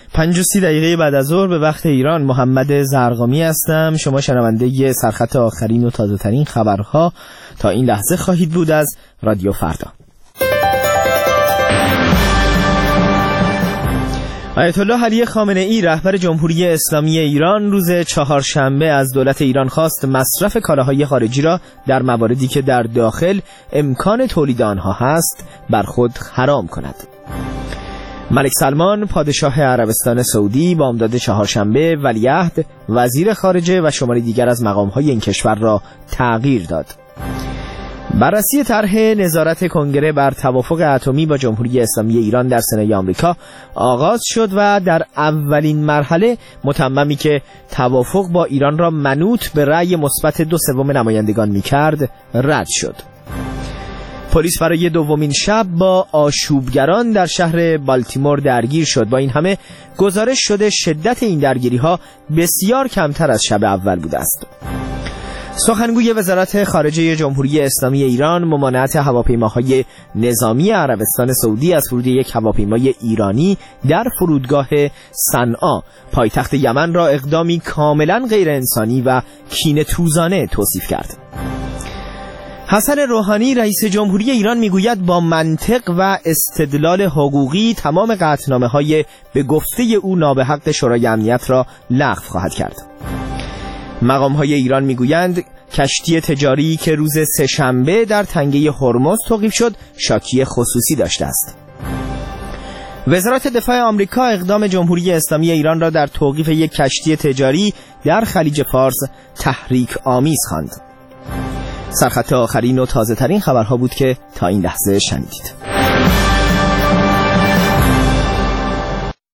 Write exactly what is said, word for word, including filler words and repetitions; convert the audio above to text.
پنج و سی دقیقه بعد از ظهر به وقت ایران، محمد زرقامی هستم. شما شنونده سرخط آخرین و تازه ترین خبرها تا این لحظه خواهید بود از رادیو فردا. آیت الله علی خامنه ای رهبر جمهوری اسلامی ایران روز چهارشنبه از دولت ایران خواست مصرف کالاهای خارجی را در مواردی که در داخل امکان تولید آنها هست بر خود حرام کند. ملک سلمان پادشاه عربستان سعودی بامداد چهارشنبه ولیعهد، وزیر خارجه و شماری دیگر از مقام‌های این کشور را تغییر داد. بررسی طرح نظارت کنگره بر توافق اتمی با جمهوری اسلامی ایران در سنای آمریکا آغاز شد و در اولین مرحله متممی که توافق با ایران را منوط به رأی مثبت دو سوم نمایندگان می‌کرد رد شد. پلیس برای دومین شب با آشوبگران در شهر بالتیمور درگیر شد. با این همه گزارش شده شدت این درگیری‌ها بسیار کمتر از شب اول بوده است. سخنگوی وزارت خارجه جمهوری اسلامی ایران ممانعت هواپیماهای نظامی عربستان سعودی از ورود یک هواپیمای ایرانی در فرودگاه صنعا پایتخت یمن را اقدامی کاملا غیر انسانی و کینه‌توزانه توصیف کرد. حسن روحانی رئیس جمهوری ایران میگوید با منطق و استدلال حقوقی تمام قطعنامه‌های به گفته او نابحق شورای امنیت را لغو خواهد کرد. مقام‌های ایران میگویند کشتی تجاری که روز سه‌شنبه در تنگه هرمز توقیف شد شاکی خصوصی داشته است. وزارت دفاع آمریکا اقدام جمهوری اسلامی ایران را در توقیف یک کشتی تجاری در خلیج فارس تحریک آمیز خواند. سرخط آخرین و تازه ترین خبرها بود که تا این لحظه شنیدید.